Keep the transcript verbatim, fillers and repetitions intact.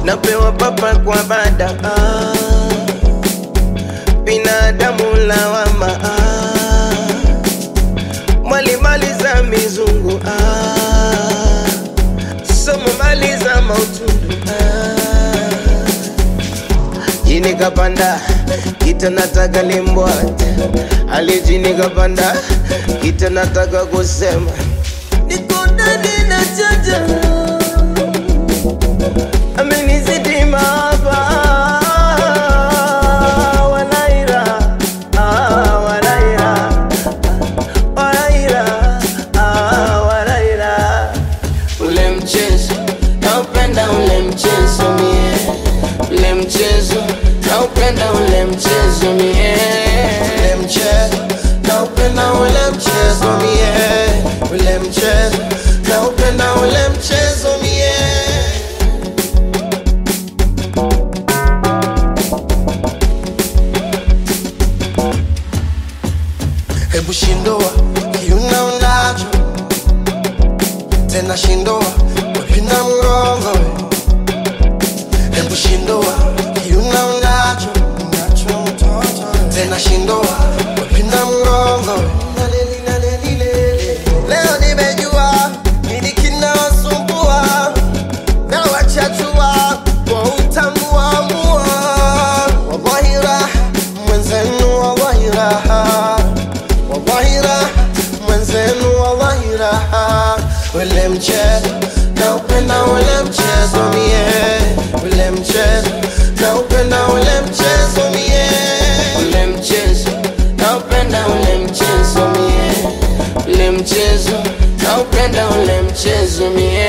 napewa papa kwa bada. Ah, binadamu lawama. Ah, mwali mali za mizungu. Ah, somo mali za mautundu. Ah, jini kapanda kita nataka limbwate. Ali jini kapanda kita nataka kusema niko ndani na chaja. Amenizidi mahaba. Wanaira, ah, wanaira, wanaira, ah, wanaira. Ule mchezo naupenda, ule mchezo mie. Ule mchezo naupenda, ule mchezo mie. Ule mchezo naupenda, ule mchezo mie. Ule mchezo naupenda, ule mchezo mie. Hebu shindoa kiuna unacho, tena shindoa wapinda mgongo. Hebu shindoa kiuna unacho, tena shindoa wapinda mgongo. Leo nimejua nini kinawasumbua, na wachachua kwa utamu wa mua. Wallahi raha mwenzenu, wallahi raha, wallahi raha mwenzenu, wallahi raha. Ule mchezo naupenda, ule mchezo mie. Ule mchezo naupenda, ule mchezo mie. Ule mchezo naupenda, ule mchezo mie. Ule mchezo naupenda, ule mchezo mie.